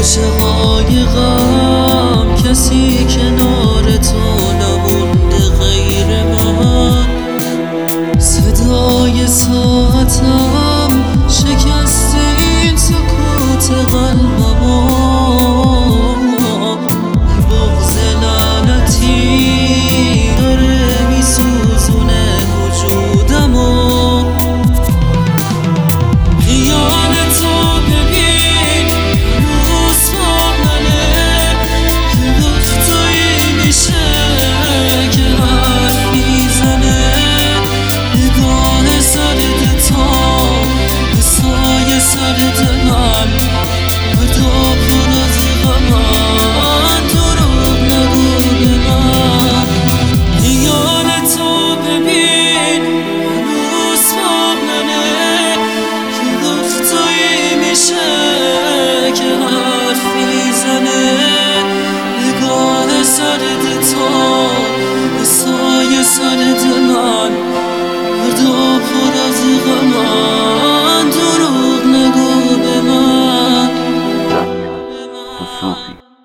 های غم کسی کنار تو نمونده غیر من. صدای ساعتم شکسته این سکوت قلبمو، بغض لعنتی داره میسوزونه وجودمو. خیالتو ببین هنوز سامنه که وقتایی میشه که حرف میزنه. نگاه سرد تا به سایه سرد من، فردا پر از غمم دروغ نگو به من. خیالتو ببین هنوز سامنه که وقتایی میشه که حرف میزنه. نگاه سرد تا به سایه سرد من، فردا پر از غمم دروغ نگو به من.